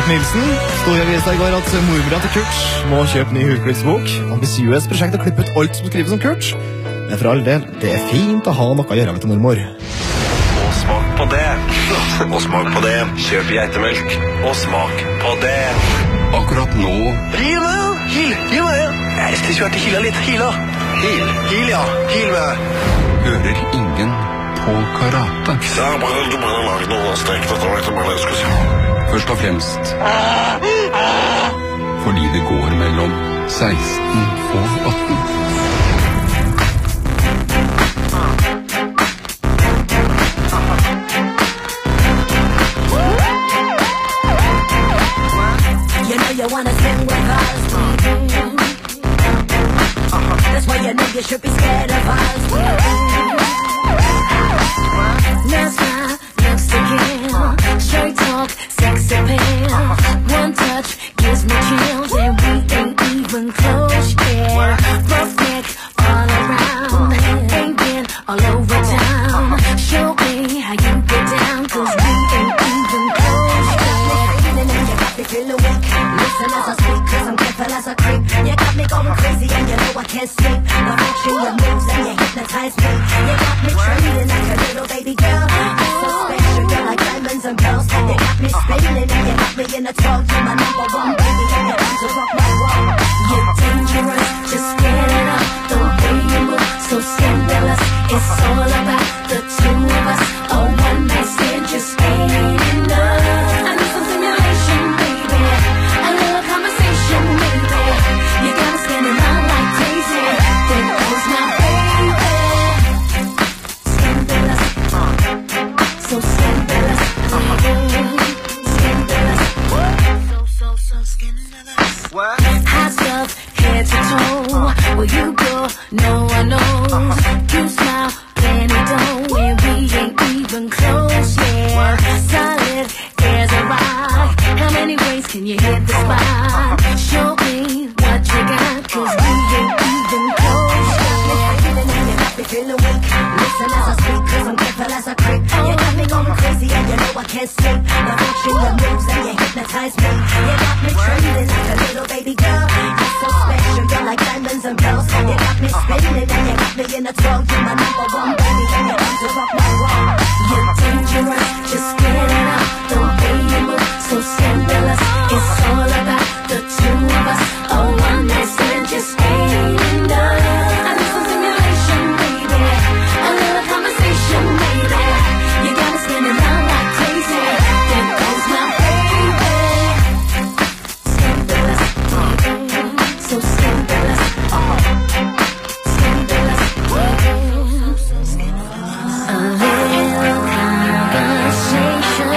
Kurt Nilsen. Stod i avisa i går at mormora til Kurt må kjøpe ny hudklippsbok. Ambisiøst prosjekt å klippe ut alt som skrives om Kurt. Men for all del, det er fint å ha noe å gjøre med til mormor. Og smak på det. Og smak på det. Kjøp geitemelk. Og smak på det. Akkurat nå. Hil meg! Hil meg! Jeg skulle kjørt til Hila litt. Hila. Hil, ja. Hil meg. Hører ingen på karate. Ja, bare lag noe stekt. Dette vet jeg bare jeg skulle si. Først og fremst. Fordi det går mellom 16 og 18. You wanna sing with us? That's why you know you should be scared of us. No smile, looks to kill. Straight talk, sex appeal. One touch gives me chills, and we ain't even close yet. Rough neck all around, ain't been all over town. Show me how you get down, 'cause we ain't even close yet. And you got me feeling weak. Listen as I speak, 'cause I'm careful as a creep. You got me going crazy and you know I can't sleep. Now watching your moves and you hypnotize me. You got me trembling like a little baby girl. You're so special, you're like diamonds and pearls. You got me spinning and you got me in a twirl. You're my number one baby and you're bound to rock my world. You're dangerous, just get it up. The way you move, so scandalous. It's all about the two of us. A one night stand just ain't enough. I need some stimulation, baby. A little conversation, baby. You got me standing out like crazy. There goes my baby. Scandalous, so scandalous. Scandalous, so scandalous. Hot stuff, head to toe. Where you go, no one knows. You smile, plenty dough, and we ain't even close yet. Solid as a rock. How many ways can you hit the spot? Show me what you got, 'cause we ain't even close yet. You got me feeling weak. Listen as I speak, 'cause I'm careful as a creep. You got me going crazy and you know I can't sleep. Now watching your moves and you hypnotize me. You got me trembling like a little baby girl. You're so special, you're like diamonds and pearls. You got me spinning and you got me in a twirl. You're my number one baby and you're bound to rock my world. You're dangerous, just get it up. The way you move, so scandalous. It's all about the two of us. A one night stand just ain't enough. I need some stimulation, baby. A little conversation, baby. You got me standing out like crazy. There goes my baby. Scandalous, so scandalous. Scandalous, so scandalous. A little conversation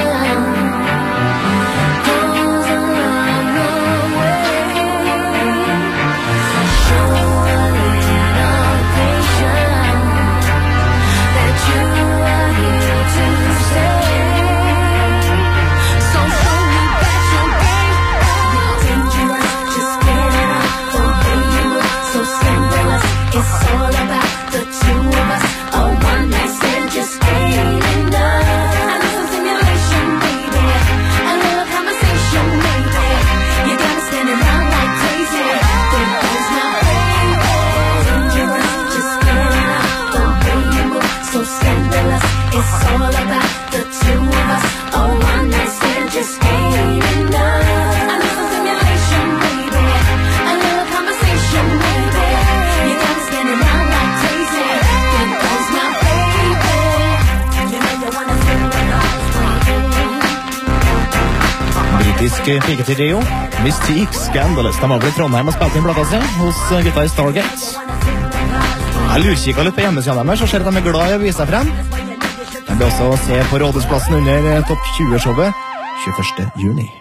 goes a long, long way. Show a little patience that you are here to stay. So show me that you're You're dangerous, just get it up. The way you move, so scandalous. It's all about the two of us. A one night stand just ain't enough. I need some stimulation, baby. A little conversation, baby. You got me standing out like crazy. There goes my baby. Dangerous, just get it up. The way you move, so scandalous. It's all about the two of us. A one night stand just ain't enough. I need some stimulation, baby. A little conversation, baby. You got me standing out like crazy. There goes my baby. You know you wanna sing with us, Britisk piketrio, Mystique, Scandalous. De var vel i Trondheim og spilte inn plata si hos gutta i Stargate. Jeg lurkikket litt på hjemmesiden deres og ser at de er glad i å vise seg frem. De blir også å se på Rådhusplassen under Topp 20-showet 21. juni.